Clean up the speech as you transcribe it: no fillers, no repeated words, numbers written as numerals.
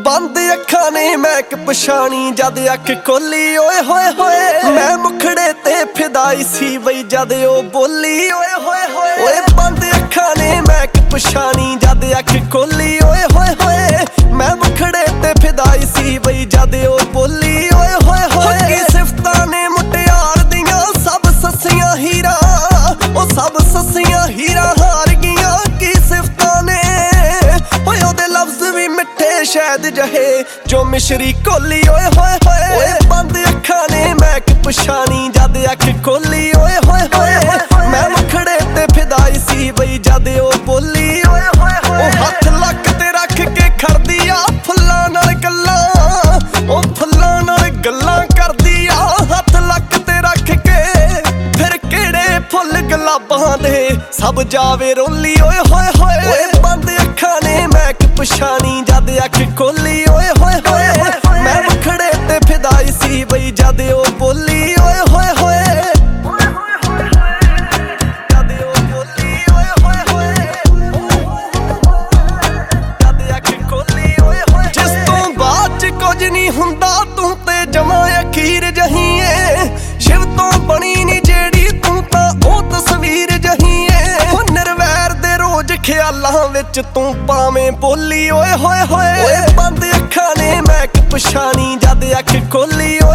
बंद अखां ने महक पछाणी जद अख खोली ओए होए होए मैं मुखड़े ते फिदाई सी बई जद ओ बोली ओए होए होए ओए बंद अखां ने महक पछाणी जद अख खोली ओए होए होए मैं मुखड़े ते फिदाई सी बई जद ओ बोली ओए होए होए की सिफतां ने मुटियार दियां सब ससियां हीरा ओ सब ससियां हीरा हार गियां की सिफतां ने ओए ओदे लफ्ज भी मिठे शायद जहे जो मिश्री कोली ओए होए होए ओए बंद अखां ने महक पछाणी जद अख खोली ओए होए होए मैं मुखड़े ते फिदाई सी बई जद ओ बोली ओए होए होए हथ लक ते रख के खड़दी आ फुल्लां नाल गल्लां ओ फुल्लां नाल गल्लां करदी आ हथ लक ते रख के फिर केड़े फुल गुलाबां दे सब जावे रोली ओए होए होए ओए बंद अखां ने महक पछाणी जद अख खोली ओए होए होए मैं मुखड़े ते फिदाई सी बई जद ओ बोली ओए होए होए जद ओ बोली ओए होए होए जद अख खोली ओए होए जिस तों बाद च कुछ नहीं हुंदा तूं ते जमा अखीर जही ऐ शिव तों बनी नी जेड़ी तूं तां ओ तस्वीर जही ऐ निर्वैर दे रोज ख्यालां विच तूं भावें बोली ओए होए होए ओए बंद अखां ने महक पछाणी जद अख खोली